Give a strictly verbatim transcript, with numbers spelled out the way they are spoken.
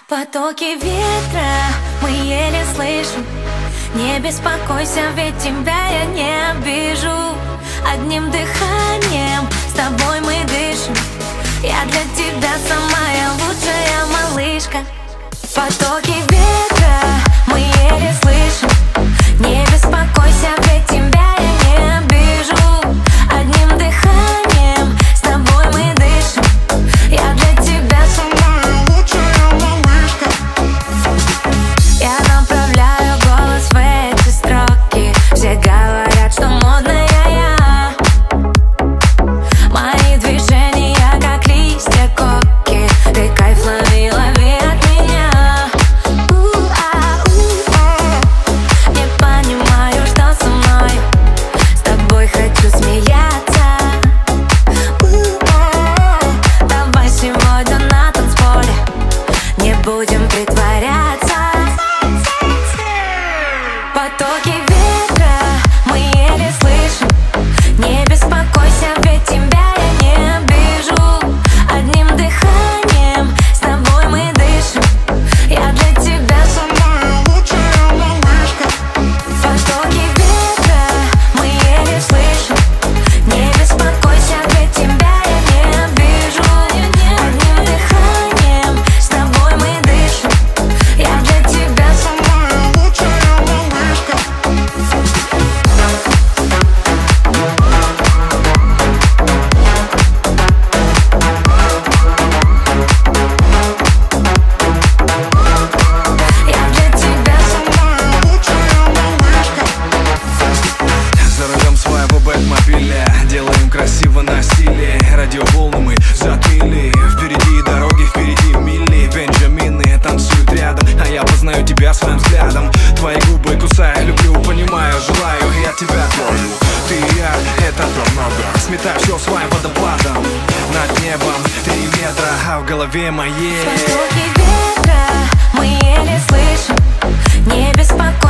Потоки ветра мы еле слышим. Не беспокойся, ведь тебя я не обижу. Одним дыханием с тобой мы дышим. Я для тебя самая лучшая малышка. Потоки ветра мы еле слышим. Не беспокойся, ведь тебя я не обижу. Одним дыханием с тобой мы дышим. Я для тебя самая лучшая малышка. Я направляю голос в эти строки. Все говорят, что модная я. Мои движения как листья коки. Ты кайф лови, лови от меня. У-а-у-а. Не понимаю, что со мной. С тобой хочу смеяться. У-а. Давай сегодня на танцполе. Не будем притворяться. Потоки ветра мы еле слышим. Не беспокойся, ведь тебя я не обижу. Одним дыханием с тобой мы дышим. Я для тебя самая лучшая малышка. Потоки ветра мы еле слышим. Не беспокойся, ведь тебя я не обижу. Одним дыханием с тобой мы дышим. Я для тебя самая лучшая малышка. Я для тебя самая лучшая малышка. За рулем своего бэтмобиля делаем красиво на стиле. Радиоволны мы затмили. Впереди дороги, впереди мили. Бенджамины танцуют рядом, а я познаю тебя своим взглядом. Твои губы кусаю, люблю, понимаю, желаю. Я тебя трою, ты и я, это торнадо. Сметаю все своим водопадом. Над небом три метра, а в голове моей Потоки ветра мы еле слышим. Не беспокойся.